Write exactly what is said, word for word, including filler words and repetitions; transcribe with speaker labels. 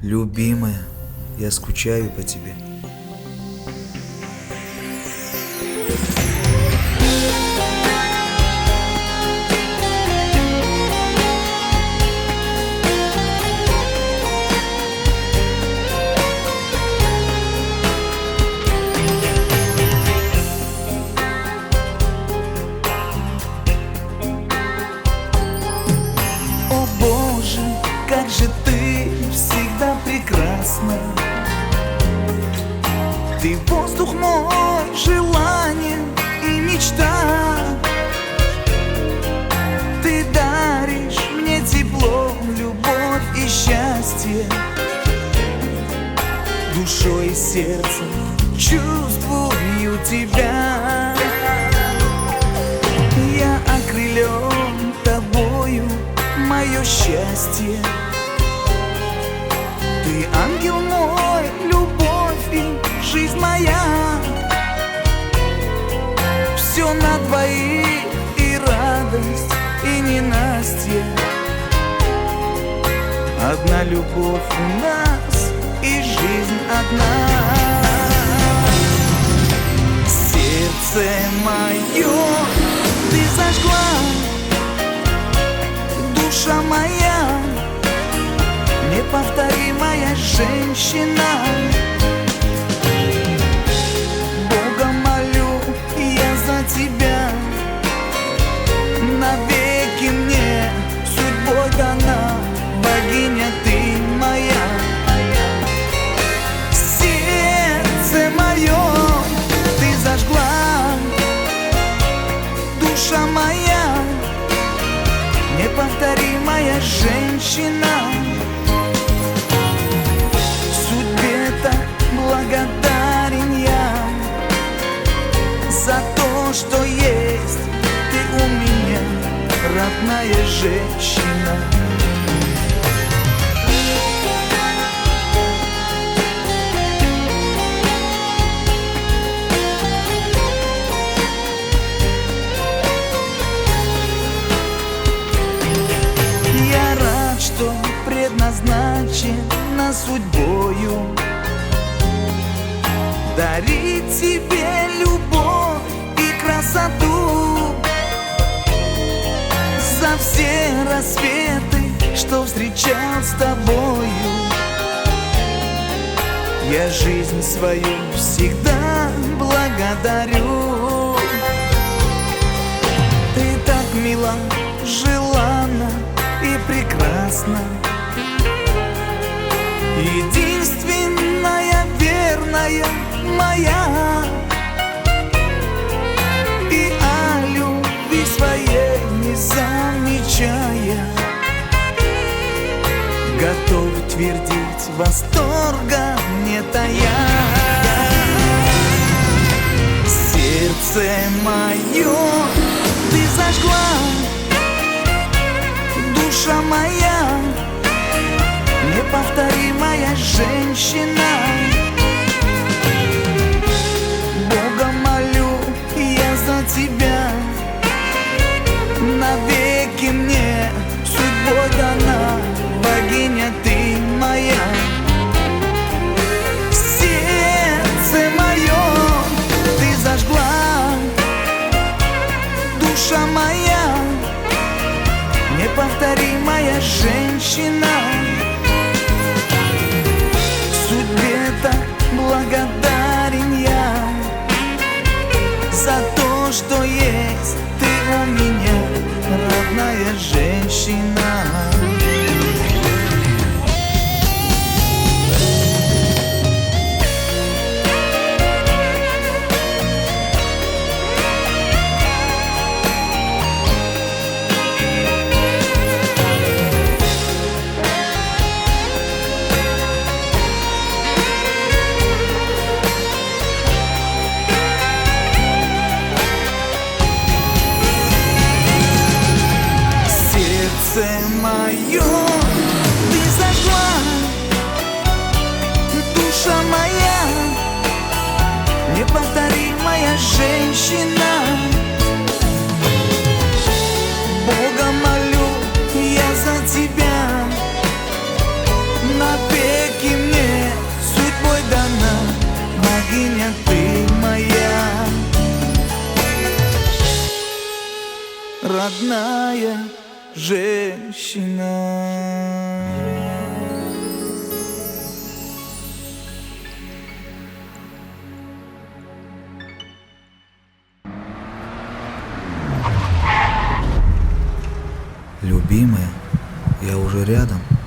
Speaker 1: Любимая, я скучаю по тебе.
Speaker 2: О Боже, как же ты всегда прекрасна. Ты воздух мой, желание и мечта. Ты даришь мне тепло, любовь и счастье. Душой и сердцем чувствую тебя. Я окрылен тобою, мое счастье. Ты ангел мой, любовь и жизнь моя. Все на двоих, и радость, и ненастье. Одна любовь у нас, и жизнь одна. Сердце мое ты зажгла, душа моя, неповторимая женщина. Бога молю я за тебя, навеки мне судьбой дана, богиня ты моя. Сердце мое ты зажгла, душа моя, неповторимая женщина. Судьбе так благодарен я за то, что есть ты у меня, родная женщина. Что предназначено судьбою дарить тебе любовь и красоту. За все рассветы, что встречал с тобою, я жизнь свою всегда благодарю. Ты так мила, желанна и прекрасна, единственная, верная моя. И о любви своей не замечая, готов твердить, восторга не тая. Сердце мое ты зажгла, душа моя, неповторимая женщина. Бога молю я за тебя, навеки мне судьбой дана, богиня ты моя. Сердце мое ты зажгла, душа моя, неповторимая женщина. Судьбе так благодарен я за то, что есть ты у меня, родная женщина. Сердце мое ты зажгла, душа моя, неповторимая женщина. Бога молю я за тебя, навеки родная женщина.
Speaker 1: Любимая, я уже рядом.